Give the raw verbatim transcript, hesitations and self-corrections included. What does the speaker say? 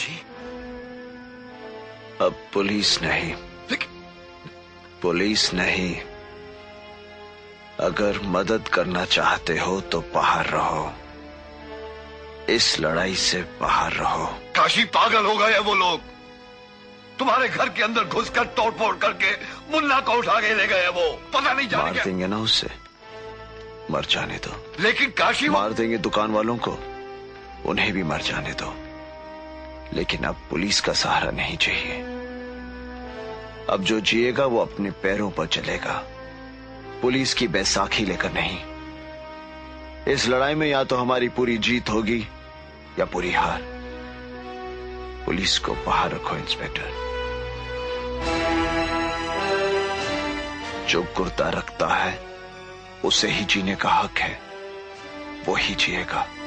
काशी? अब पुलिस नहीं, पुलिस नहीं। अगर मदद करना चाहते हो तो बाहर रहो, इस लड़ाई से बाहर रहो। काशी, पागल हो गए वो लोग। तुम्हारे घर के अंदर घुसकर तोड़फोड़ करके मुन्ना को उठा के ले गए। वो पता नहीं जाने मार देंगे ना उसे, मर जाने दो। लेकिन काशी, मार देंगे दुकान वालों को, उन्हें भी मर जाने दो। लेकिन अब पुलिस का सहारा नहीं चाहिए। अब जो जिएगा वो अपने पैरों पर चलेगा, पुलिस की बैसाखी लेकर नहीं। इस लड़ाई में या तो हमारी पूरी जीत होगी या पूरी हार। पुलिस को बाहर रखो इंस्पेक्टर। जो गुर्दा रखता है उसे ही जीने का हक है, वो ही जिएगा।